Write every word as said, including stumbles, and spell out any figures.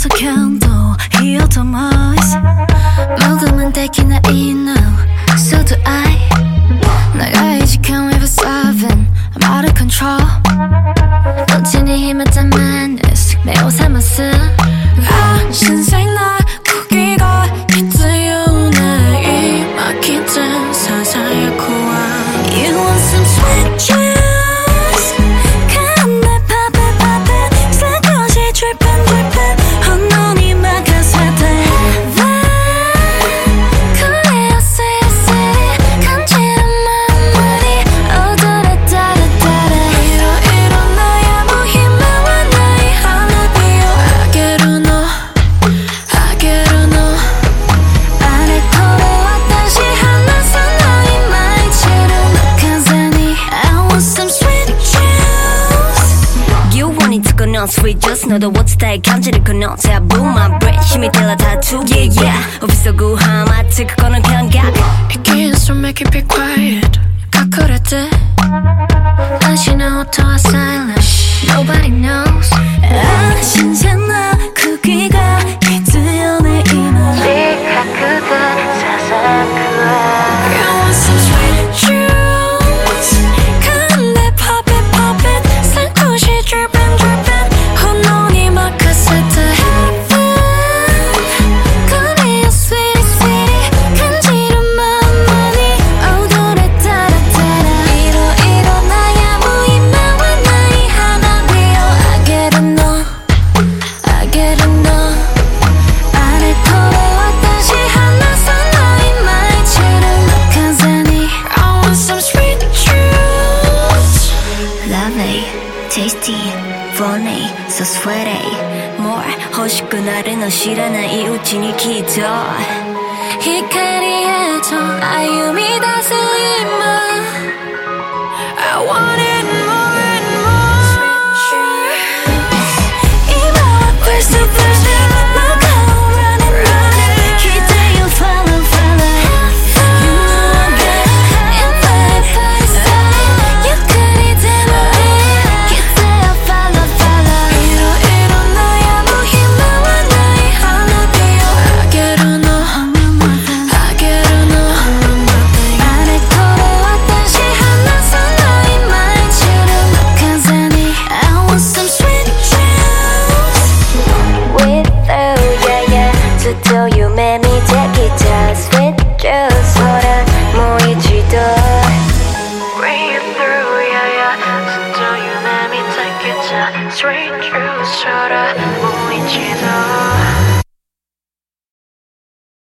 そ剣と火を灯す묵으면できない No So do I 長い時間 We were serving I'm out of control 内に秘めた madness 目を覚ますあ、新鮮な空気が必要ない今きつささやくは You want some sweet juice 간대 pop it pop it 살며시 dripping dripping 혼돈이 막아서대 Heaven 그래요 sweet sweet 간지런 마음만이 어두래 따뜻따뜻 이러 이러 나야 무희망한 나의 하늘비요 I gotta know I gotta know 아래 돌아와 다시 한나서 너의 말처럼 가사니 I want some sweet juice You want it to go on sweet juice 너도 what's that 감지를 건너 자 boom my breath 힘이 들어 tattoo yeah yeah 어디서 구한 마치 그거는 감각 Against or make it be quiet 가꾸렸대 다시 나오토와 silent Nobody knows 아 신선한 크기가 기대어내 이만 시카크든 사사쿠아 You want some sweet juice 간대 pop it pop it 살며시 dripping dripping 혼돈이 막아서대 Heaven 그래요 sweetie sweetie 간지런 마음만이 어두래 따뜻따뜻 이러 이러 나야 무의미한 나의 하나비요 I gotta know I gotta know 아래 돌아와 다시 한나서 너의 말처럼 가사니 I want some sweet juice Lovely, tasty, funny, so sweaty More欲しくなるの知らないうちにきっと光へと歩み出す今 I want it more and more今は first to first Now go running running 기대요 follow follow You know I'm good in my placeゆっくりでもいい기대요 follow follow 이러 이러 나야 무희망한 나의 하늘비요 I gotta know I gotta know 아래 돌아와 다시 한나서 너의 말처럼 가사니 I want some sweet juice With you, yeah yeah To tell you make me take it just Sweet juice 소라もう一度 Breathe through, yeah yeah So tell you let me take it just Sweet juice 소라もう一